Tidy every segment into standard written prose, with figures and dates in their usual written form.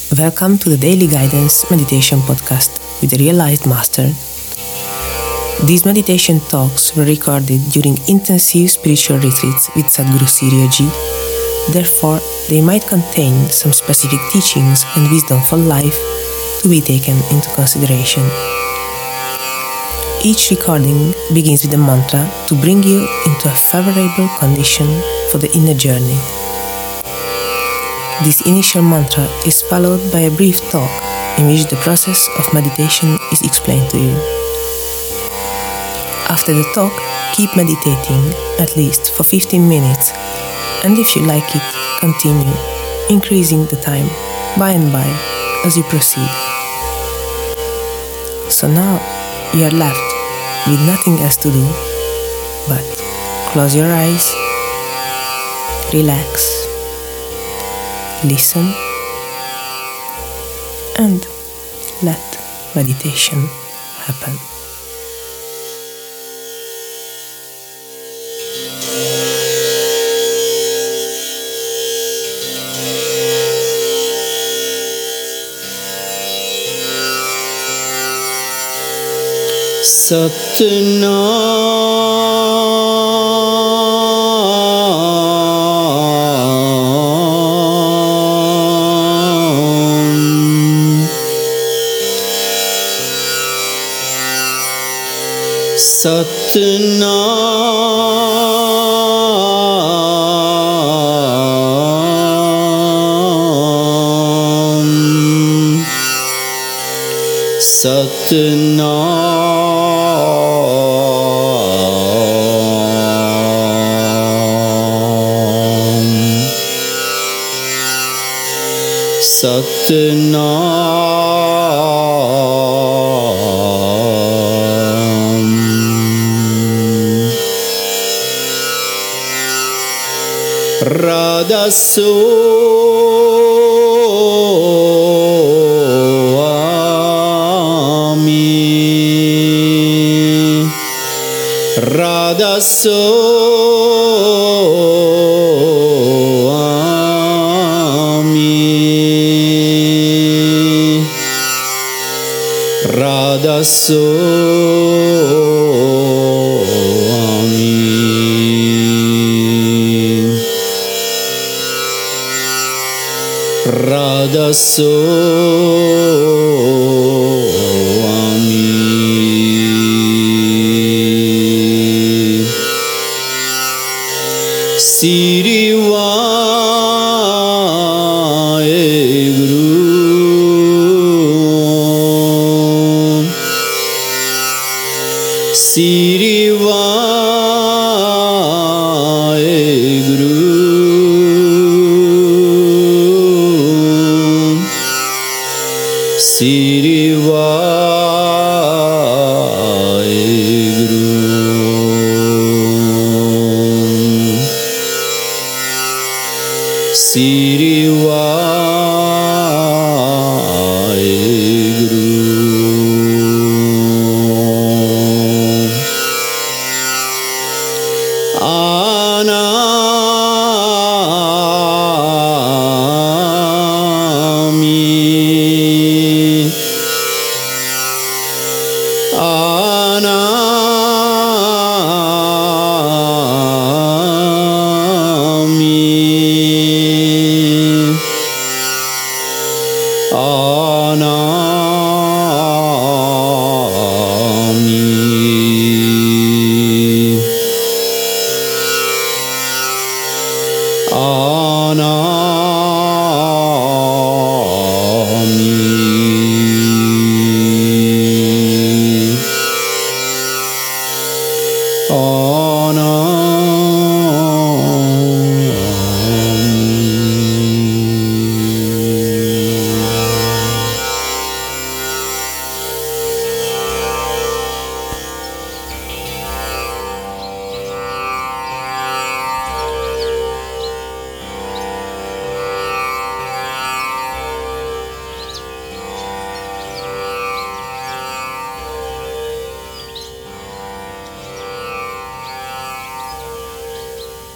Welcome to the Daily Guidance Meditation Podcast with the Realized Master. These meditation talks were recorded during intensive spiritual retreats with Sadhguru Sirioji. Therefore, they might contain some specific teachings and wisdom for life to be taken into consideration. Each recording begins with a mantra to bring you into a favorable condition for the inner journey. This initial mantra is followed by a brief talk in which the process of meditation is explained to you. After the talk, keep meditating at least for 15 minutes, and if you like it, continue increasing the time by and by as you proceed. So now you are left with nothing else to do but close your eyes, relax, listen, and let meditation happen.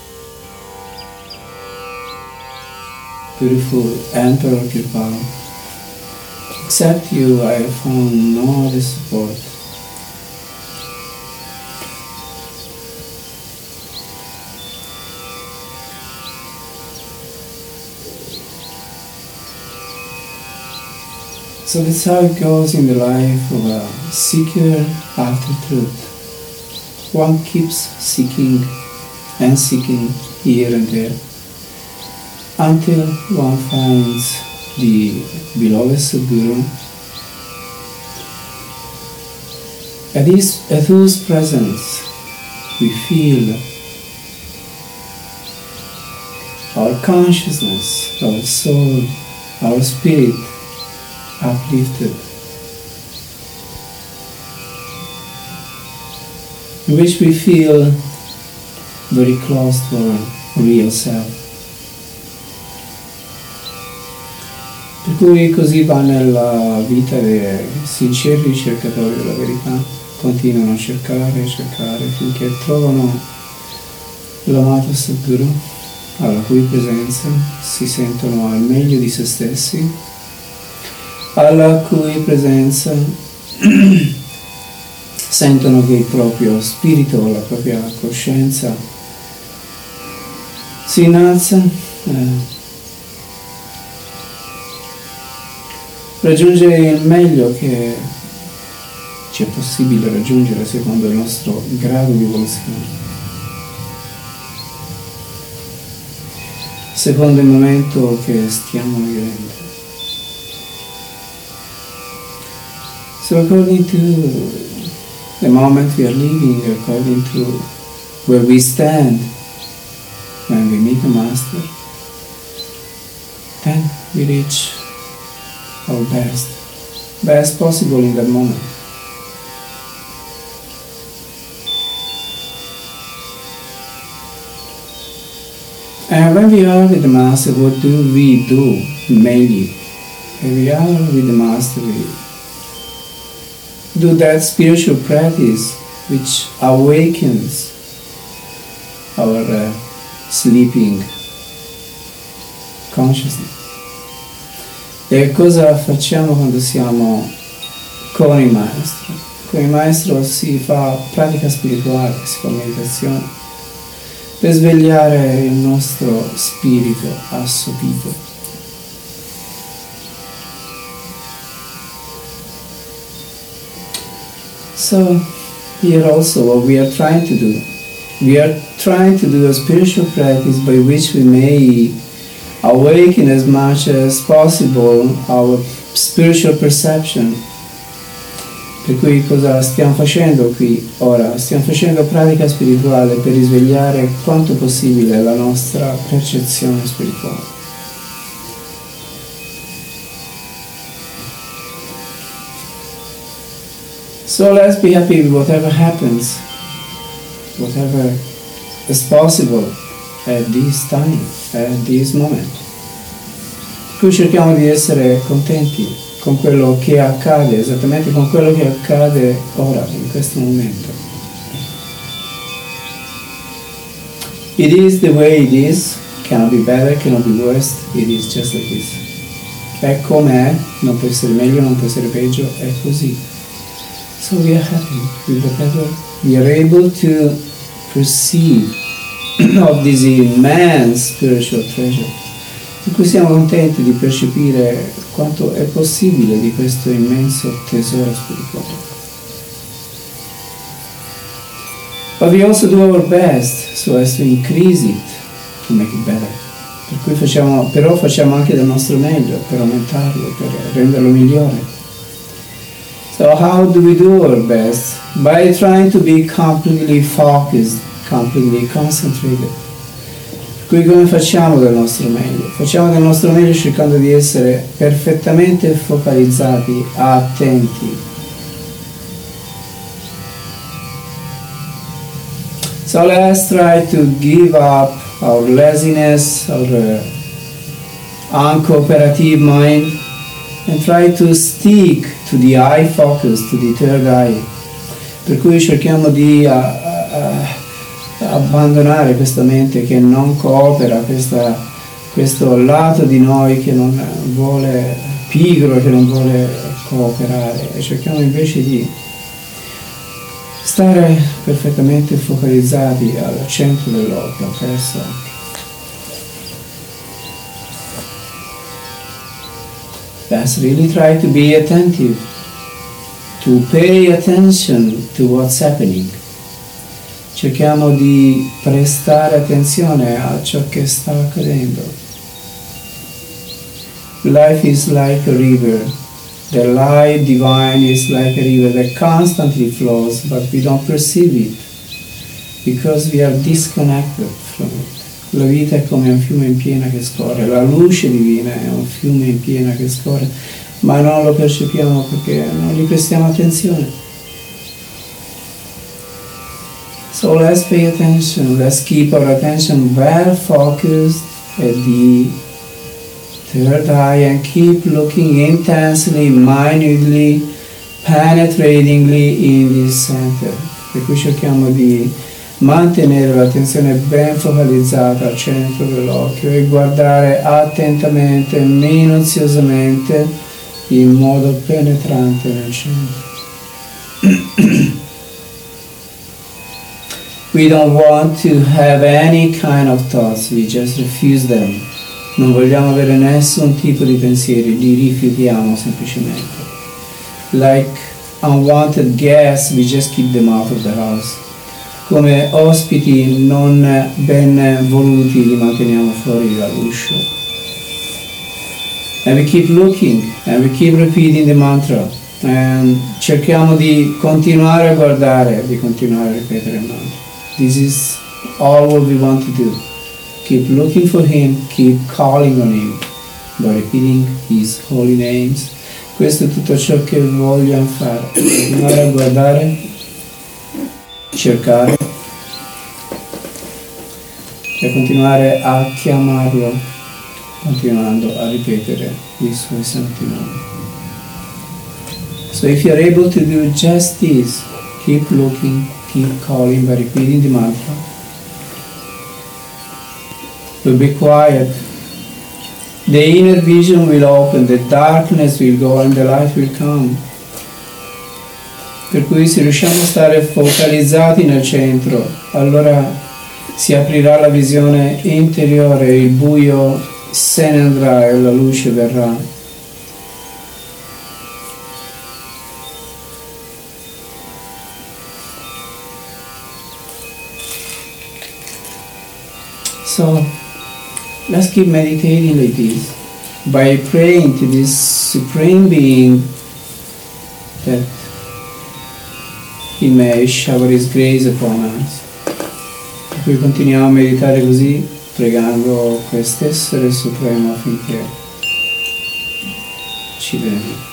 Beautiful Emperor Kripa, except you, I have found no other support. So that's how it goes in the life of a seeker after truth. One keeps seeking and seeking here and there until one finds the beloved Sadguru, at whose presence we feel our consciousness, our soul, our spirit uplifted, in which we feel very close to our real self. Per cui così va nella vita dei sinceri ricercatori della verità, continuano a cercare finché trovano l'amato Sadguru, alla cui presenza si sentono al meglio di se stessi, alla cui presenza sentono che il proprio spirito, la propria coscienza si innalza, raggiunge il meglio che ci è possibile raggiungere secondo il nostro grado di evoluzione, secondo il momento che stiamo vivendo. So according to the moment we are living, according to where we stand when we meet the Master, then we reach our best possible in that moment. And when we are with the Master, what do we do mainly? When we are with the Master, we do that spiritual practice which awakens our sleeping consciousness. E cosa facciamo quando siamo con il Maestro? Con il Maestro si fa pratica spirituale, si fa meditazione per svegliare il nostro spirito assopito. So here also what we are trying to do a spiritual practice by which we may awaken as much as possible our spiritual perception. Per cui cosa stiamo facendo qui ora? Stiamo facendo pratica spirituale per risvegliare quanto possibile la nostra percezione spirituale. So let's be happy with whatever happens, whatever is possible at this time, at this moment. Qui cerchiamo di essere contenti con quello che accade, esattamente con quello che accade ora, in questo momento. It is the way it is, cannot be better, cannot be worse, it is just like this. È com'è, non può essere meglio, non può essere peggio, è così. So we are happy with whatever we are able to perceive of this immense spiritual treasure. Per cui siamo contenti di percepire quanto è possibile di questo immenso tesoro spirituale. But we also do our best so as to increase it, to make it better. Per cui facciamo anche del nostro meglio per aumentarlo, per renderlo migliore. So how do we do our best? By trying to be completely focused, completely concentrated. Qui come facciamo del nostro meglio? Facciamo del nostro meglio cercando di essere perfettamente focalizzati, attenti. So let's try to give up our laziness, our uncooperative mind, and try to stick to the eye focus, to the third eye. Per cui cerchiamo di abbandonare questa mente che non coopera, questo lato di noi che non vuole pigro che non vuole cooperare, e cerchiamo invece di stare perfettamente focalizzati al centro dell'occhio, al terzo occhio. Let's really try to be attentive, to pay attention to what's happening. Cerchiamo di prestare attenzione a ciò che sta accadendo. Life is like a river. The light divine is like a river that constantly flows, but we don't perceive it because we are disconnected from it. La vita è come un fiume in piena che scorre, la luce divina è un fiume in piena che scorre, ma non lo percepiamo perché non gli prestiamo attenzione. So let's pay attention, let's keep our attention well focused at the third eye and keep looking intensely, minutely, penetratingly in this center. Per cui cerchiamo di mantenere l'attenzione ben focalizzata al centro dell'occhio e guardare attentamente, minuziosamente, in modo penetrante nel centro. We don't want to have any kind of thoughts, we just refuse them. Non vogliamo avere nessun tipo di pensieri, li rifiutiamo semplicemente. Like unwanted guests, we just keep them out of the house. Come ospiti non ben voluti li manteniamo fuori dall'uscio. And we keep looking, and we keep repeating the mantra. And cerchiamo di continuare a guardare, di continuare a ripetere il mantra. This is all what we want to do. Keep looking for Him, keep calling on Him, by repeating His holy names. Questo è tutto ciò che vogliamo fare. Continuare a guardare, cercare e continuare a chiamarlo, continuando a ripetere i suoi santi nomi. So if you are able to do just this, keep looking, keep calling by repeating the mantra, but be quiet. The inner vision will open, the darkness will go and the light will come. Per cui se riusciamo a stare focalizzati nel centro, allora si aprirà la visione interiore, il buio se ne andrà e la luce verrà. So let's keep meditating like this, by praying to this Supreme Being that He may shower His grace upon us. Per cui continuiamo a meditare così, pregando quest'essere supremo affinché ci benedica.